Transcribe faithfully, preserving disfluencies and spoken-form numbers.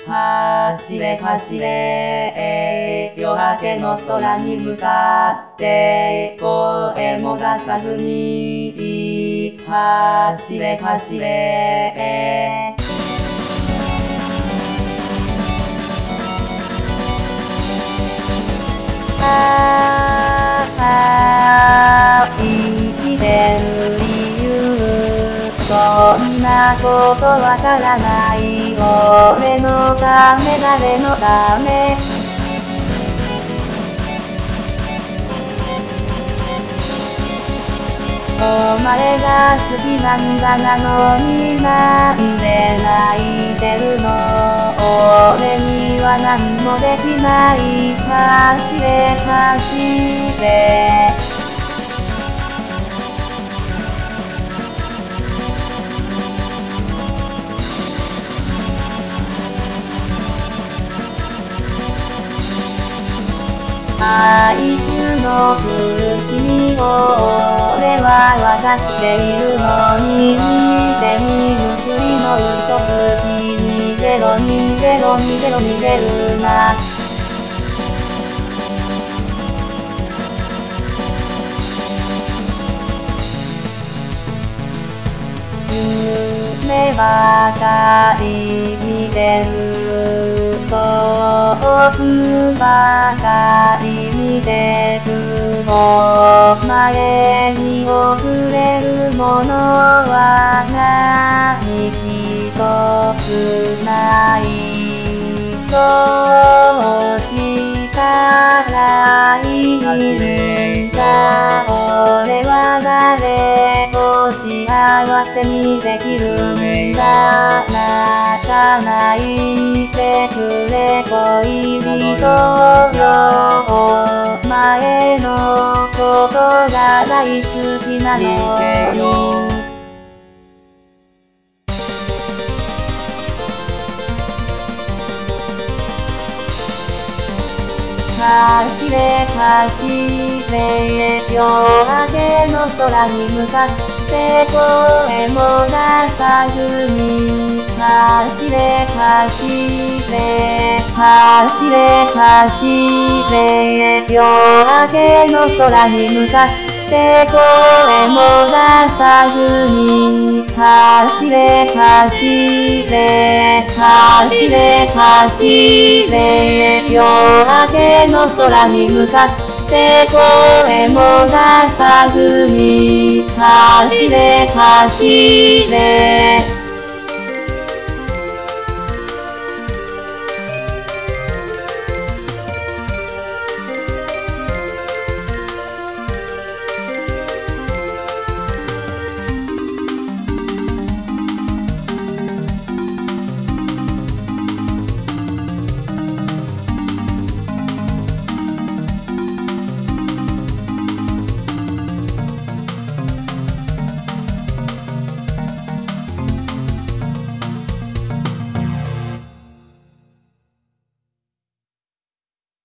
走れ走れ夜明けの空に向かって声も出さずに走れ走れああ生きてる理由そんなことわからない俺のため誰のためお前が好きなんだなのになんで泣いてるの俺には何もできない走れ走れあいつの苦しみを俺はわかっているのに見て見ぬふりの嘘つき逃げろ逃げろ逃げろ逃げるな夢ばかり見てる遠くばかり見てるお前に送れるものは何一つないどうしたらいいんだ俺は誰を幸せにできるんだ泣かないでくれ恋人よお前のことが大好きなのに走れ走れ夜明けの空に向かって声も出さずに走れ走れ走れ走れ夜明けの空に向かって声も出さずに走れ走れ走れ走れ夜明けの空に向かって声も出さずに走れ走れ